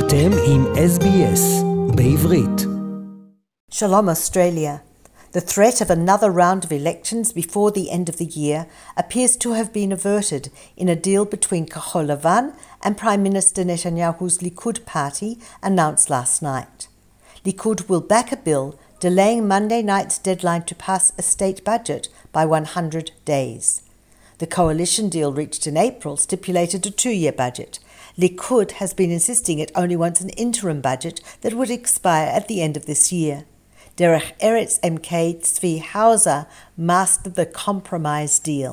אתם עם SBS בעברית. Shalom Australia. The threat of another round of elections before the end of the year appears to have been averted in a deal between Kahol Lavan and Prime Minister Netanyahu's Likud party announced last night. Likud will back a bill delaying Monday night's deadline to pass a state budget by 100 days. The coalition deal reached in April stipulated a 2-year budget. Likud has been insisting it only wants an interim budget that would expire at the end of this year. Derech Eretz MK Tzvi Hauser mastered the compromise deal.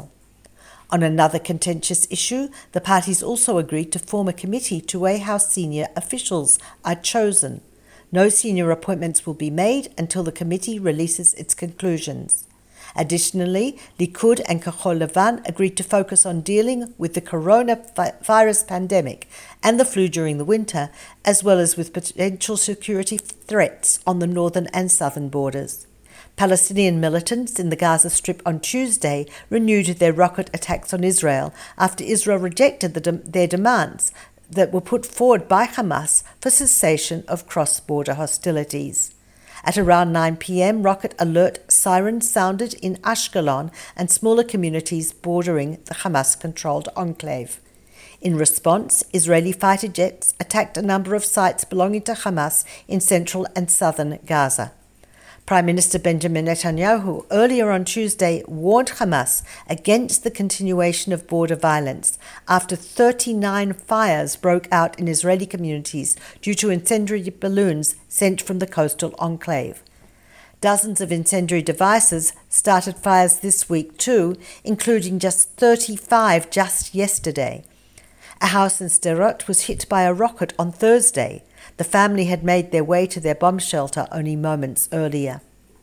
On another contentious issue, the parties also agreed to form a committee to weigh how senior officials are chosen. No senior appointments will be made until the committee releases its conclusions. Additionally, Likud and Kahol Lavan agreed to focus on dealing with the coronavirus pandemic and the flu during the winter, as well as with potential security threats on the northern and southern borders. Palestinian militants in the Gaza Strip on Tuesday renewed their rocket attacks on Israel after Israel rejected their demands that were put forward by Hamas for cessation of cross-border hostilities. At around 9 p.m, rocket alert sirens sounded in Ashkelon and smaller communities bordering the Hamas-controlled enclave. In response, Israeli fighter jets attacked a number of sites belonging to Hamas in central and southern Gaza. Prime Minister Benjamin Netanyahu earlier on Tuesday warned Hamas against the continuation of border violence after 39 fires broke out in Israeli communities due to incendiary balloons sent from the coastal enclave. Dozens of incendiary devices started fires this week too, including just 35 just yesterday. A house in Sderot was hit by a rocket on Thursday. The family had made their way to their bomb shelter only moments earlier.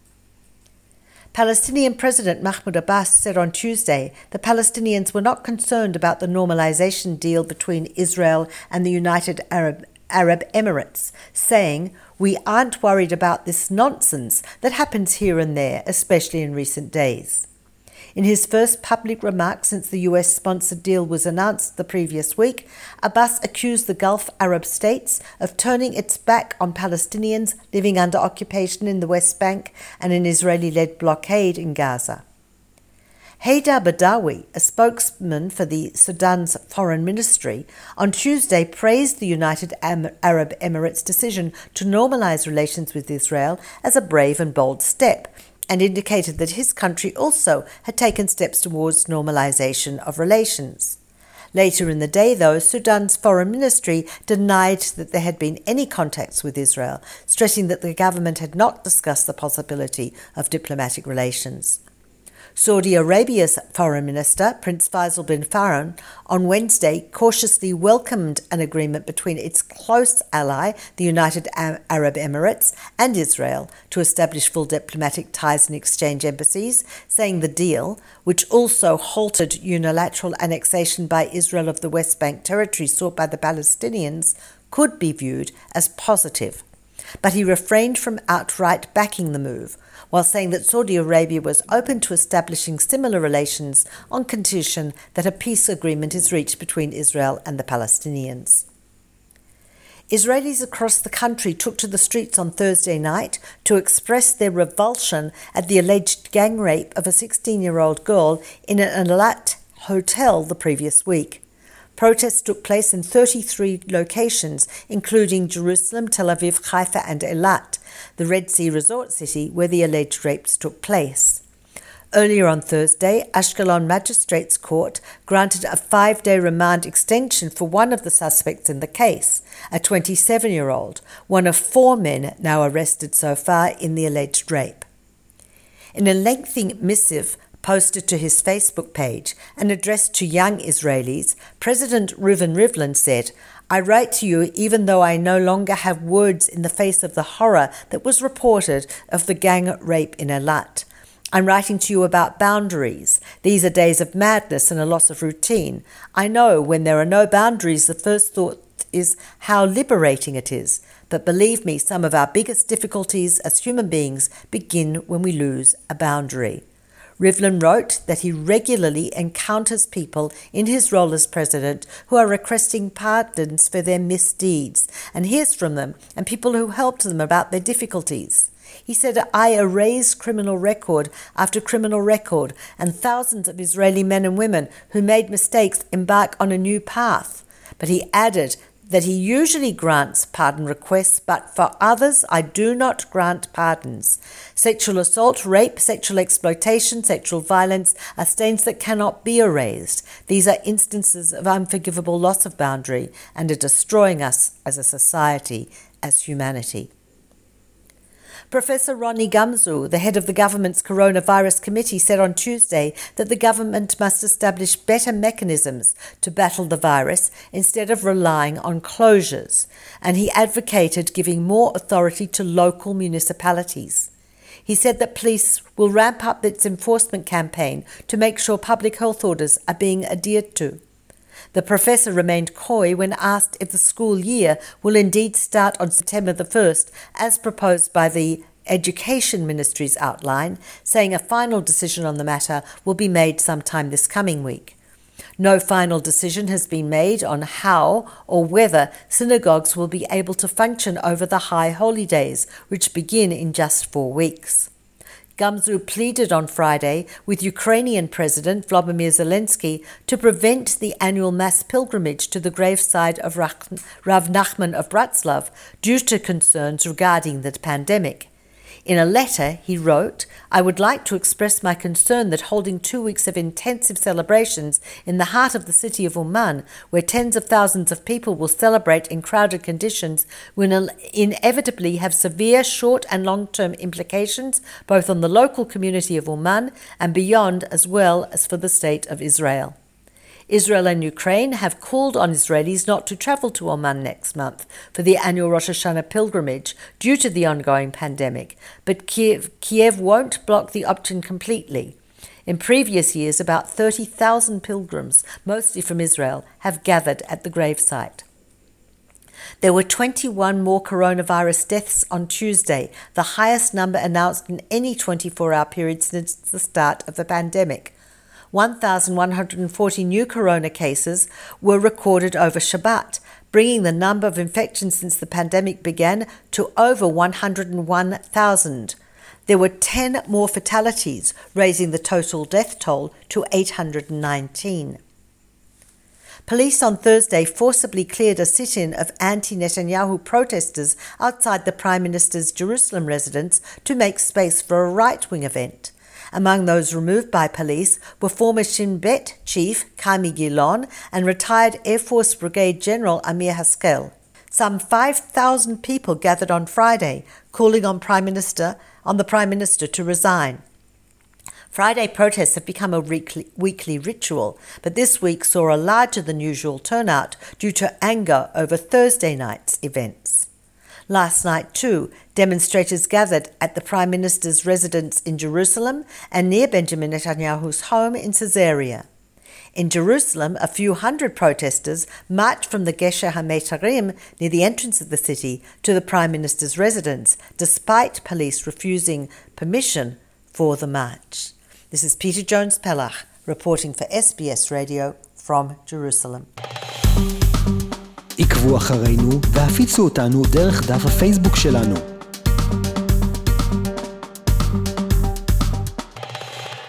Palestinian President Mahmoud Abbas said on Tuesday the Palestinians were not concerned about the normalization deal between Israel and the United Arab Emirates, saying, "We aren't worried about this nonsense that happens here and there, especially in recent days." In his first public remarks since the US-sponsored deal was announced the previous week, Abbas accused the Gulf Arab states of turning its back on Palestinians living under occupation in the West Bank and an Israeli-led blockade in Gaza. Haydar Badawi, a spokesman for the Sudan's foreign ministry, on Tuesday praised the United Arab Emirates' decision to normalize relations with Israel as a brave and bold step, and indicated that his country also had taken steps towards normalization of relations. Later in the day, though, Sudan's foreign ministry denied that there had been any contacts with Israel, stressing that the government had not discussed the possibility of diplomatic relations. Saudi Arabia's foreign minister, Prince Faisal bin Farhan, on Wednesday cautiously welcomed an agreement between its close ally, the United Arab Emirates, and Israel to establish full diplomatic ties and exchange embassies, saying the deal, which also halted unilateral annexation by Israel of the West Bank territory sought by the Palestinians, could be viewed as positive. But he refrained from outright backing the move, while saying that Saudi Arabia was open to establishing similar relations on condition that a peace agreement is reached between Israel and the Palestinians. Israelis across the country took to the streets on Thursday night to express their revulsion at the alleged gang rape of a 16-year-old girl in an Eilat hotel the previous week. Protests took place in 33 locations, including Jerusalem, Tel Aviv, Haifa and Eilat, the Red Sea resort city where the alleged rapes took place. Earlier on Thursday, Ashkelon Magistrates Court granted a 5-day remand extension for one of the suspects in the case, a 27-year-old, one of 4 men now arrested so far in the alleged rape. In a lengthy missive posted to his Facebook page and addressed to young Israelis, President Reuven Rivlin said, "I write to you even though I no longer have words in the face of the horror that was reported of the gang rape in Eilat. I'm writing to you about boundaries. These are days of madness and a loss of routine. I know when there are no boundaries, the first thought is how liberating it is. But believe me, some of our biggest difficulties as human beings begin when we lose a boundary." Rivlin wrote that he regularly encounters people in his role as president who are requesting pardons for their misdeeds and hears from them and people who helped them about their difficulties. He said, "I erase criminal record after criminal record, and thousands of Israeli men and women who made mistakes embark on a new path." But he added that he usually grants pardon requests, but for others I do not grant pardons. Sexual assault, rape, sexual exploitation, sexual violence are stains that cannot be erased. These are instances of unforgivable loss of boundary and are destroying us as a society, as humanity. Professor Ronnie Gamzu, the head of the government's coronavirus committee, said on Tuesday that the government must establish better mechanisms to battle the virus instead of relying on closures, and he advocated giving more authority to local municipalities. He said that police will ramp up its enforcement campaign to make sure public health orders are being adhered to. The professor remained coy when asked if the school year will indeed start on September the 1st, as proposed by the Education Ministry's outline, saying a final decision on the matter will be made sometime this coming week. No final decision has been made on how or whether synagogues will be able to function over the high holy days, which begin in just 4 weeks. Gamzu pleaded on Friday with Ukrainian President Volodymyr Zelensky to prevent the annual mass pilgrimage to the graveside of Rav Nachman of Bratslav due to concerns regarding the pandemic. In a letter, he wrote, "I would like to express my concern that holding 2 weeks of intensive celebrations in the heart of the city of Uman, where tens of thousands of people will celebrate in crowded conditions, will inevitably have severe short and long-term implications, both on the local community of Uman and beyond, as well as for the state of Israel." Israel and Ukraine have called on Israelis not to travel to Oman next month for the annual Rosh Hashanah pilgrimage due to the ongoing pandemic, but Kiev won't block the option completely. In previous years, about 30,000 pilgrims, mostly from Israel, have gathered at the gravesite. There were 21 more coronavirus deaths on Tuesday, the highest number announced in any 24-hour period since the start of the pandemic. 1,140 new corona cases were recorded over Shabbat, bringing the number of infections since the pandemic began to over 101,000. There were 10 more fatalities, raising the total death toll to 819. Police on Thursday forcibly cleared a sit-in of anti-Netanyahu protesters outside the Prime Minister's Jerusalem residence to make space for a right-wing event. Among those removed by police were former Shin Bet chief Kami Gilon and retired Air Force Brigade General Amir Haskel. Some 5,000 people gathered on Friday, calling on the Prime Minister to resign. Friday protests have become a weekly ritual, but this week saw a larger than usual turnout due to anger over Thursday night's events. Last night, too, demonstrators gathered at the Prime Minister's residence in Jerusalem and near Benjamin Netanyahu's home in Caesarea. In Jerusalem, a few hundred protesters marched from the Gesher HaMeitarim, near the entrance of the city, to the Prime Minister's residence, despite police refusing permission for the march. This is Peter Jones-Pellach, reporting for SBS Radio from Jerusalem. עקבו אחרינו והפיצו אותנו דרך דף הפייסבוק שלנו.